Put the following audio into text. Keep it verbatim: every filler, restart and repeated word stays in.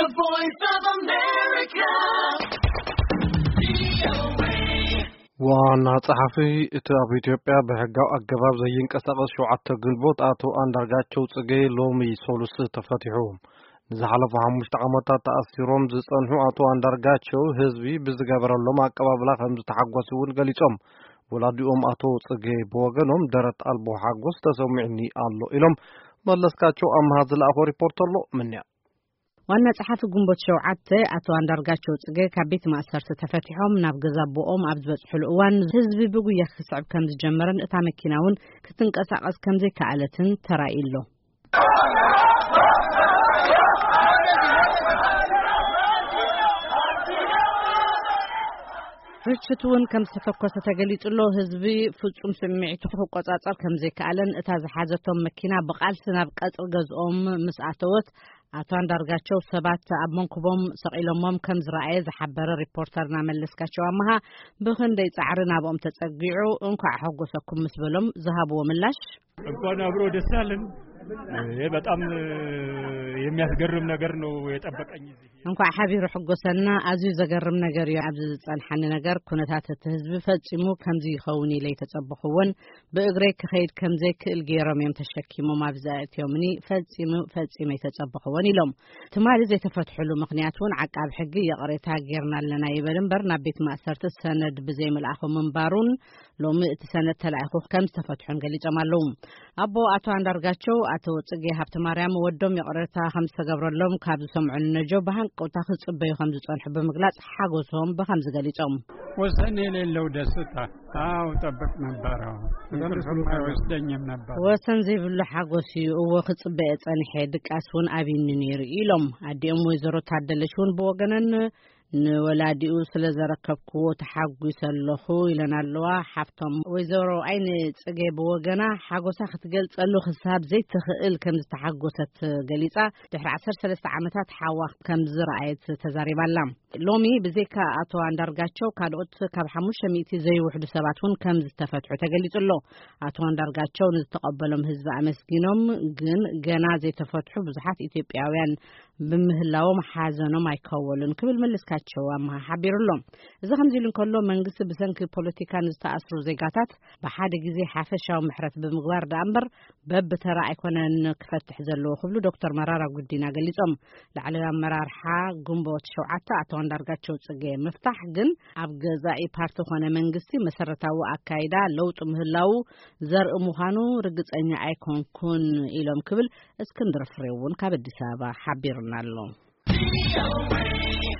voice of America. وانا صحفي اتابع ኢትዮጵያ በህጋው አገባብ ዘይንቀሳቀስ ሸውዓተ ግንቦት አቶ አንዳርጋቸው ጽጌ ሎሚ ሶሉስ ተፈትሁም ዝሓለፈ ሓሙሽተ ዓመታት ተኣሲሮም ዝጸንሑ አቶ አንዳርጋቸው ህዝቢ ብዝገበረሎም አቀባብላ ከም ዝተሓጓሱን ገሊጾም ወላዲኦም አቶ ጽጌ በወገኖም ደረት አልቦ ሓጎስ ተሰሚዕኒ አሎ ኢሎም መለስካቸው አምሃ ዝላአኹ ሪፖርት አሎ ምንያ ዋና ጸሐፊ ግንቦት ሸውዓተ አቶ አንዳርጋቸው ጽጌ ከቤት ማእሰር ተፈትሖም ናብ ገዛቦኦም ኣብ ዝበጽሕሉ እዋን ህዝቢ ብጉያ ክስዕብ ከም ዝጀመረን እታ መኪናውን ክትንቀሳቀስ ከም ዘይከኣለትን ተራኢሎ ፍርችቱን ከም ዝተፈኮሰ ተገሊጽሎ ህዝቢ ፍጹም ስምዒቱ ክቆጻጸር ከም ዘይከኣለን እታ ዝሓዘቶም መኪና ብቃልሲ ናብ ቀጽሪ ገዝኦም ምስ ኣተወት አቶ አንዳርጋቸው ሰባት ኣብ መንኩቦም ሰቂሎሞም ከም ዝረአየ ዝሓበረ ሪፖርተርና መለስካቸው አማሃ ብኽንደይ ጻዕሪ ናብኦም ተጸጊዑ እንኳዕ ሓጎሰኩም ምስ በሎም ዝሃብዎ ምላሽ እንኳን አብሮ ደስ ያለን ይሄ በጣም የሚያስገርም ነገር ነው የጠበቀኝ እዚህ እንኳን ሓቢሩ ሕጎሰና አዝዩ ዘገርም ነገር እዩ ኣብዚ ጸንሐኒ ነገር ኩነታት ህዝቢ ፈጺሙ ከምዚ ይኸውን ኢለ ተጸበኹውን ብእግሬ ክኸይድ ከምዘ ክእል ገይሮም እዮም ተሸኪሞም ኣብዚ ኣትዮምኒ ፈጺሙ ፈጺመ ተጸበኹውን ኢሎም ትማሊ ዘይተፈትሕሉ ምኽንያቱን ዓቃብ ሕጊ የቕሬታ ጌርና ኣለና ይበል እምበር ናብ ቤት ማእሰርቲ ሰነድ ብዘይ መልኣኹ ምንባሩን ሎሚ እቲ ሰነድ ተላኢኹ ከም ዝተፈትሑን ገሊጾም ኣለዉ አቦ አቶ አንዳርጋቸው አቶ ጽጌ ሀብተ ማርያም ወዶም የቅሬታ ከም ዝተገብረሎም ካብ ዝሰምዑን ነጆ ባንቆታ ክጽበዩ ከም ዝጸንሑ በመግላጽ ሓጎሶም በከም ዝገሊጾም ወሰን የሌለው ደስታ አው ጠብቅ ነበር ተመልሶም አይወስደኝም ነበር ወሰን ዘይብሉ ሓጎስ እዩ እወ ክጽበየ ጸንሐ ድቃስውን አቢኒ ነይሩ ኢሎም አዲኦም ወይዘሮ ታደለሽውን በወገነን ንወላዲኡ ስለዘረከብክዎ ተሓጉሰለኹ ኢለናለዋ ሓፍቶም ወይዘሮ አይነ ጽጌ በወገና ሓጎሳ ክትገልጸሉ ክሳብ ዘይትኽእል ከም ዝተሓጎሰት ገሊጻ ድሕሪ ዓሰርተ ሰለስተ ዓመታት ሓዋ ከም ዝረአየት ተዛሪባላ ሎሚ ብዘይካ አቶ አንዳርጋቸው ካልኦት ካብ ሓሙሽተ ሚእቲ ዘይውሕዱ ሰባትን ከም ዝተፈትሑ ተገሊጹሎ አቶ አንዳርጋቸው ንዝተቀበሎም ህዝቢ አመስጊኖም ግን ገና ዘይተፈትሑ ብዙሓት ኢትዮጵያውያን ብምህላዎም ሓዘኖም አይከወሉን ክብል መልስካቸው አማ ሓቢሩሎም እዚ ከምዚሉን ከሎ መንግስቲ ብሰንኪ ፖለቲካን ዝተኣስሩ ዜጋታት በሓደ ግዜ ሓፈሻው ምሕረት ብምግባር ዳምበር በብተራ ኣይኮነን ክፈትሕ ዘለዎ ክብሉ ዶክተር መራራ ጉዲና ገሊጾም ላዕለዋ አመራርሓ ግንቦት ሸውዓተ አቶ አንዳርጋቸው ጽጌ መፍታሕ ግን ኣብ ገዛኢ ፓርቲ ኾነ መንግስቲ መሰረታዊ አካይዳ ለውጥ ምህላው ዘርኢ ምዃኑ ርግጸኛ ኣይኮንኩን ኢሎም ክብል እስክንድር ፍሬውን ካብ አዲስ አበባ ሓቢሩናሎ